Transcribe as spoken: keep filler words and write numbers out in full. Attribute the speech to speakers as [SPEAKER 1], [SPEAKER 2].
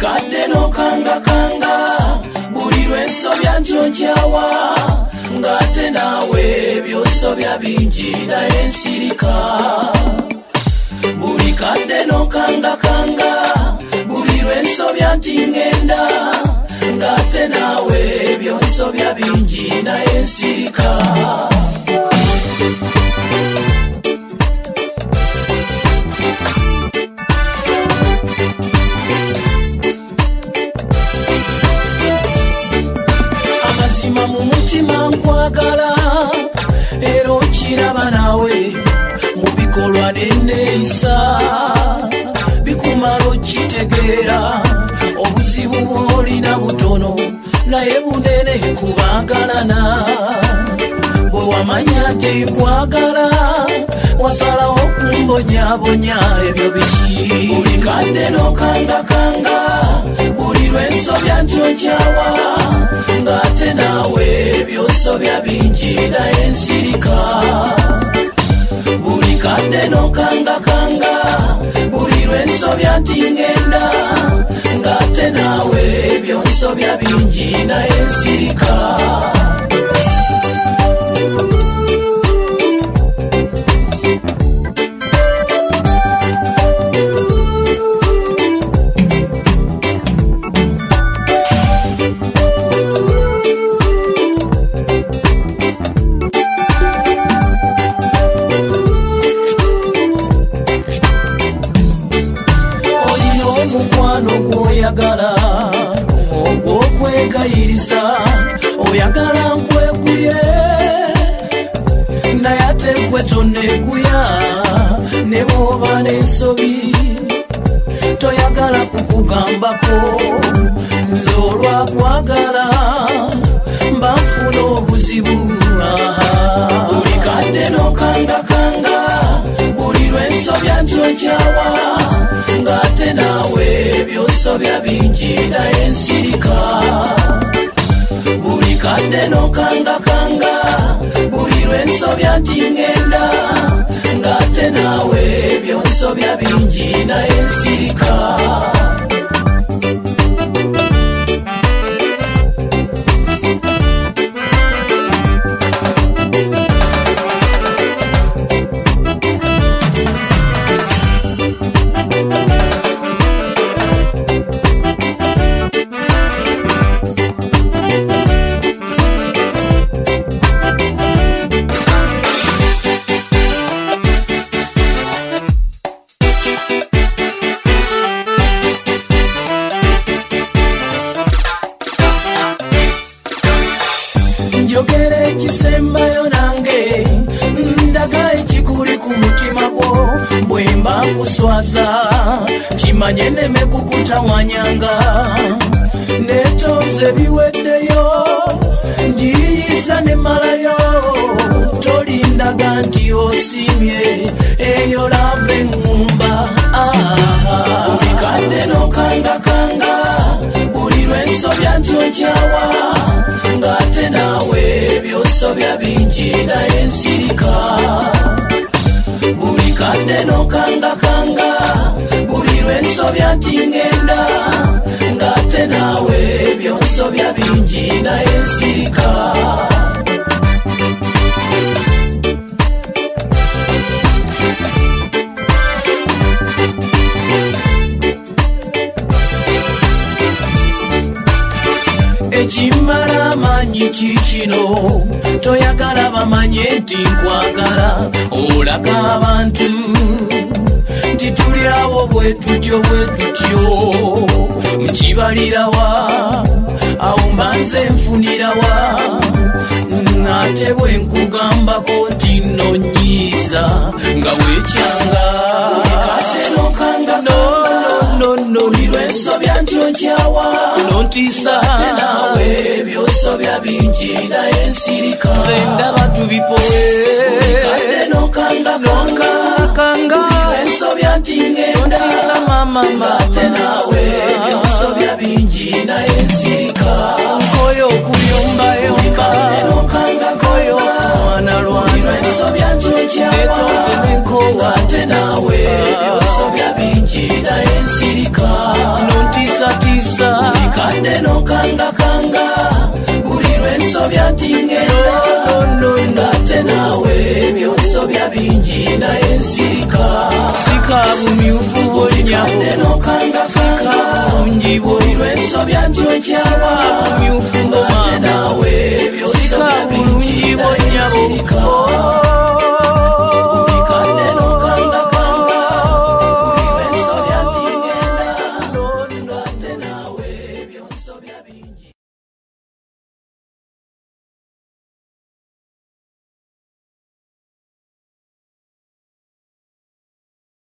[SPEAKER 1] kadde no kanga kanga buli lwensobya njonjawa ngate nawe byosobya bingi naye nsirika buli kadde no kanga kanga buli lwensobya nti ngenda ngate nawe byonsobya bingi naye nsirika amazima mu mutima nkwagala era okiraba nawe mu bikolwa n'enneeyisa bikumala okitegeera obuzibu bw'olina butono naye bunene kubagalana bwe wamanya nti nkwagala wasalawo kumbonyabonya ebyo biki buli kadde n'okangakanga buli lwensobya njonjawa ngate nawe byosobya bingi naye nsirika buli kadde n'okangakanga buli lwensobya nti ngenda ngate nawe byonsobya bingi naye nsirika ogwokwegayiriza oyagala nkweguye naye ate gwe toneguya ne bw'oba n'ensobi toyagala kukugambako nze olwakwagala mba nfuna obuzibu buli kadde n'okangakanga buli lwensobya njonjawa ngate nawe byosobya bingi naye nsirika buli kadde n'okangakanga buli lwensobya nti ngenda ngate nawe byonsobya bingi naye nsirika njogera ekisembayo nange ndaga ekikuli ku mutima gwo bwe mba nkuswaza kimanye neme kukutawanyanga netonze biweddeyo njiyisa ne malayo tolindaga nti osimye eyo lave ngumba buli kadde n'okangakanga buli lwensobya njonjawa ngate nawe byosobya bingi naye nsirika buli kadde n'okangakanga buli lwensobya nti ngenda ngate nawe byonsobya bingi naye nsirika ekimala amanyi kikino toyagala bamanye nti nkwagala olaga abantu nti tuli awo bwe tutyo bwe tutyo nkibalirawa awo mbanze nfunirawa ate bwe nkugambako nti nonyiiza nga wekyanga buli lwensobya njonjawa nontiisa ate nawe byosobya bingi naye nsirika nze ndaba tubipowe kadde n'okangakanga buli lwensobya nti ngenda ate nawe byosobya bingi naye nsirika nkoyo okubyombayomba koyo mwana lwana lwensobya njonjawa ate nawe byosobya bingi naye nsirika nontiisa tiisa nti ngenda ngate naawe byosobya bingi naye nsirika sika bumyufu bwonyabo nokanga sika bungi buli lwensobya nti okyaba bumyufu